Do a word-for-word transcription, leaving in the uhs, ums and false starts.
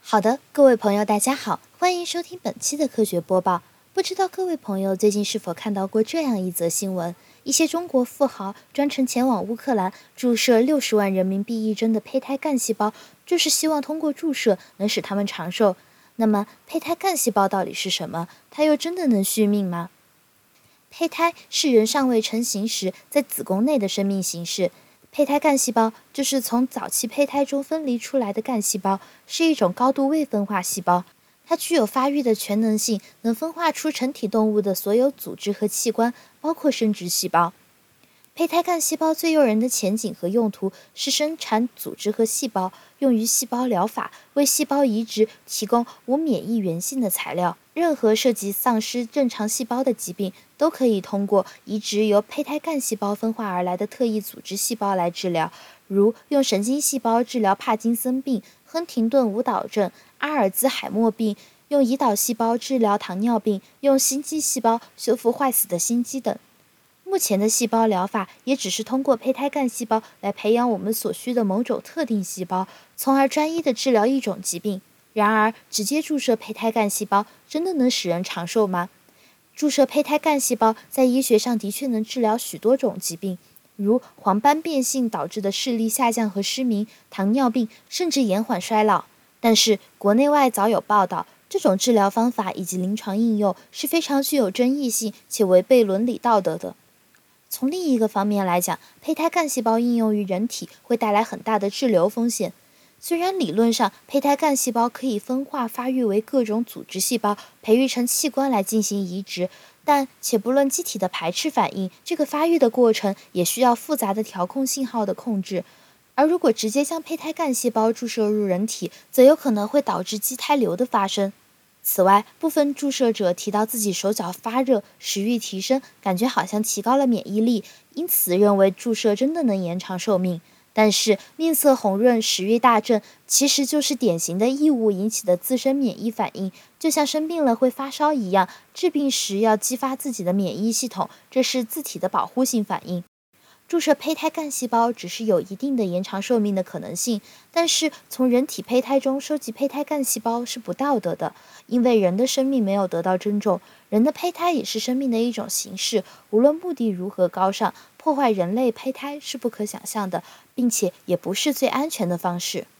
好的，各位朋友大家好，欢迎收听本期的科学播报。不知道各位朋友最近是否看到过这样一则新闻，一些中国富豪专程前往乌克兰注射六十万人民币一针的胚胎干细胞，就是希望通过注射能使他们长寿。那么胚胎干细胞到底是什么？它又真的能续命吗？胚胎是人尚未成型时在子宫内的生命形式。胚胎干细胞就是从早期胚胎中分离出来的干细胞，是一种高度未分化细胞。它具有发育的全能性，能分化出成体动物的所有组织和器官，包括生殖细胞。胚胎干细胞最诱人的前景和用途是生产组织和细胞，用于细胞疗法，为细胞移植提供无免疫原性的材料。任何涉及丧失正常细胞的疾病，都可以通过移植由胚胎干细胞分化而来的特异组织细胞来治疗，如用神经细胞治疗帕金森病、亨廷顿舞蹈症、阿尔兹海默病，用胰岛细胞治疗糖尿病，用心肌细胞修复坏死的心肌等。目前的细胞疗法也只是通过胚胎干细胞来培养我们所需的某种特定细胞，从而专一地治疗一种疾病。然而，直接注射胚胎干细胞真的能使人长寿吗？注射胚胎干细胞在医学上的确能治疗许多种疾病，如黄斑变性导致的视力下降和失明、糖尿病，甚至延缓衰老。但是，国内外早有报道，这种治疗方法以及临床应用是非常具有争议性且违背伦理道德的。从另一个方面来讲，胚胎干细胞应用于人体会带来很大的滞留风险。虽然理论上胚胎干细胞可以分化发育为各种组织细胞，培育成器官来进行移植，但且不论机体的排斥反应，这个发育的过程也需要复杂的调控信号的控制。而如果直接将胚胎干细胞注射入人体，则有可能会导致畸胎瘤的发生。此外，部分注射者提到自己手脚发热、食欲提升，感觉好像提高了免疫力，因此认为注射真的能延长寿命。但是面色红润、食欲大振，其实就是典型的异物引起的自身免疫反应，就像生病了会发烧一样，治病时要激发自己的免疫系统，这是自体的保护性反应。注射胚胎干细胞只是有一定的延长寿命的可能性，但是从人体胚胎中收集胚胎干细胞是不道德的，因为人的生命没有得到尊重，人的胚胎也是生命的一种形式，无论目的如何高尚，破坏人类胚胎是不可想象的，并且也不是最安全的方式。